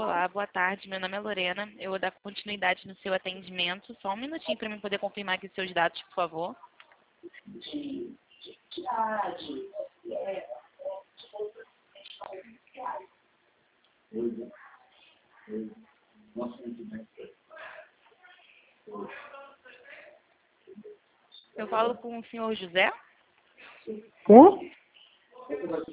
Olá, boa tarde. Meu nome é Lorena. Eu vou dar continuidade no seu atendimento. Só um minutinho para mim poder confirmar aqui seus dados, por favor. Eu falo com o senhor José? Quem?